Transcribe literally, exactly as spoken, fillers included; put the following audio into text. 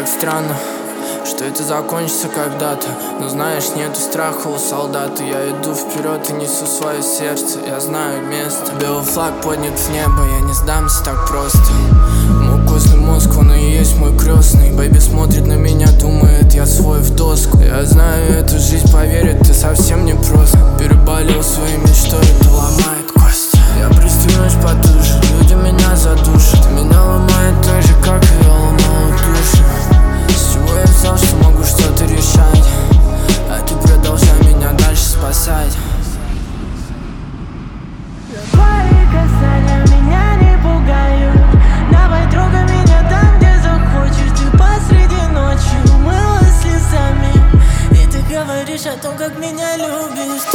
так странно, что это закончится когда-то. Но знаешь, нету страха у солдата. Я иду вперед и несу свое сердце. Я знаю место. Белый флаг поднят в небо, я не сдамся так просто. Мой костный мозг, он и есть мой крестный. Бэйби смотрит на меня, думает, я свой в доску. Я знаю эту жизнь, поверь, это совсем не просто. Переболел своей мечтой, это ломает кости. Я пристегнусь потуже, люди меня задушат. Меня ломает так же, как и я ломал души. С чего я взял, что могу что-то решать, а ты продолжай меня дальше спасать. Твои касания меня не пугают. Давай трогай меня там, где захочешь. Ты посреди ночи умылась слезами, и ты говоришь о том, как меня любишь.